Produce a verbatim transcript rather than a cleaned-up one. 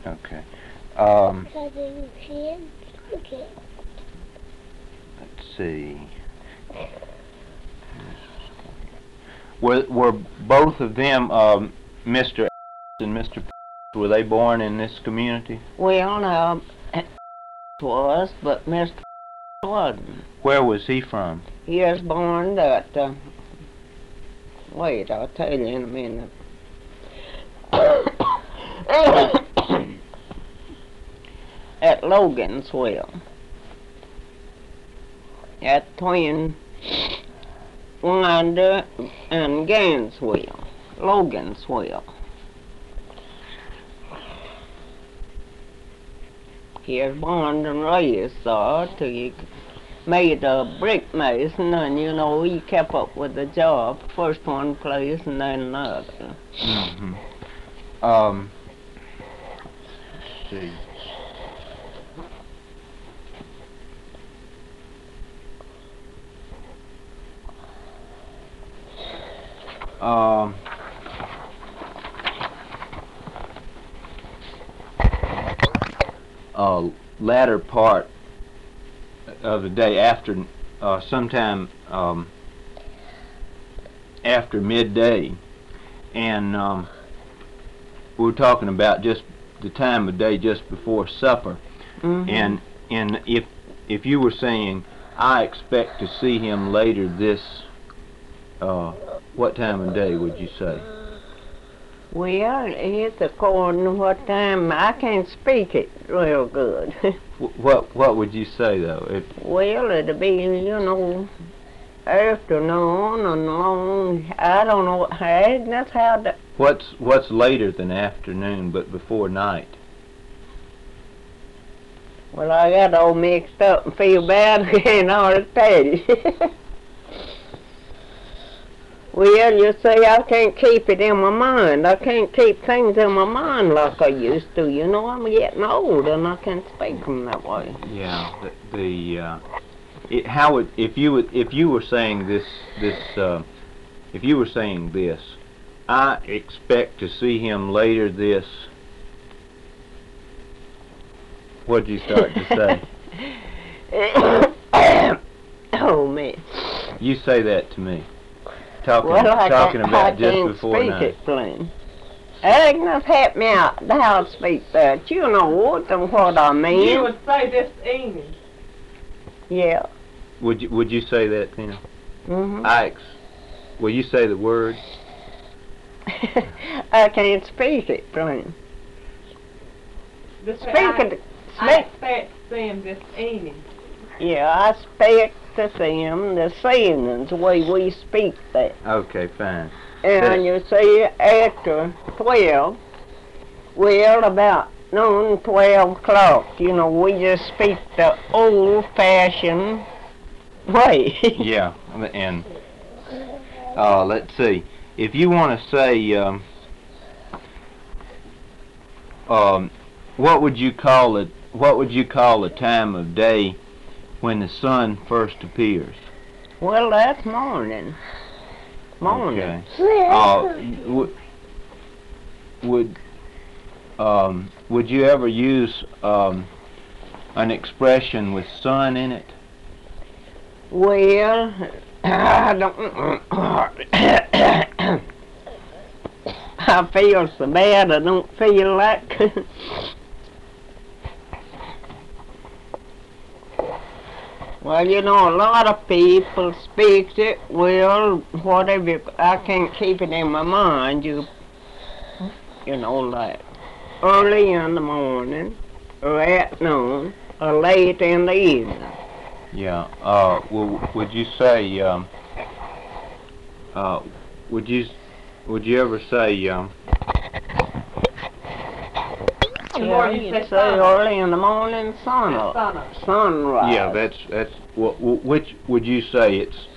Okay. Um, let's see. Were were both of them, um, Mister and Mister Were they born in this community? Well, no, was, but Mister wasn't. Where was he from? He was born at, uh, wait, I'll tell you in a minute. At Logansville. At Twin Winder and Gainesville. Logansville. He was born and raised there till he made a brick mason, and you know he kept up with the job. First one place and then another. Mm-hmm. Um, let's see. Um, uh, latter part of the day, after uh, sometime um, after midday, and um, we were talking about just the time of day just before supper. Mm-hmm. and and if if you were saying, I expect to see him later this, uh, what time of day would you say? Well, it's according to what time. I can't speak it real good. What what would you say though? If Well, it'll be, you know, afternoon and long. I don't know. Hey, that's how the. what's what's later than afternoon but before night? Well, I got all mixed up and feel bad again. I'll tell you. Well, you see, I can't keep it in my mind. I can't keep things in my mind like I used to. You know, I'm getting old and I can't speak them that way. Yeah, the, the uh, it, how would if you would if you were saying this this uh, if you were saying this, I expect to see him later this. What'd you start to say? Oh man. You say that to me. Talking, Well, I talking can't, about I just can't before speak night. it plain. Agnes, help me out. I'll speak that. You know what, what I mean. You would say this evening. Yeah. Would you Would you say that then? Mm-hmm. I ex will you say the word? I can't speak it plain. This Speak I, it. I Speak. expect to see him this evening. Yeah, I expect to see him this evening's the way we speak that. Okay, fine. And you see, after twelve, well, about noon, twelve o'clock, you know, we just speak the old-fashioned way. Yeah, and uh, let's see. If you want to say, um, um, what would you call it? What would you call the time of day when the sun first appears? Well, that's morning. Morning. Okay. Uh, w would um, would you ever use um, an expression with sun in it? Well, I don't. I feel so bad. I don't feel like. Well, you know, a lot of people speak it. Well, whatever. I can't keep it in my mind. You, you know, like early in the morning, or at noon, or late in the evening. Yeah. Uh, well, would you say? Um, uh, would you? Would you ever say? Um, Yeah, you say early in the morning, sun up, Sun up. sunrise. yeah, that's that's. Well, which would you say it's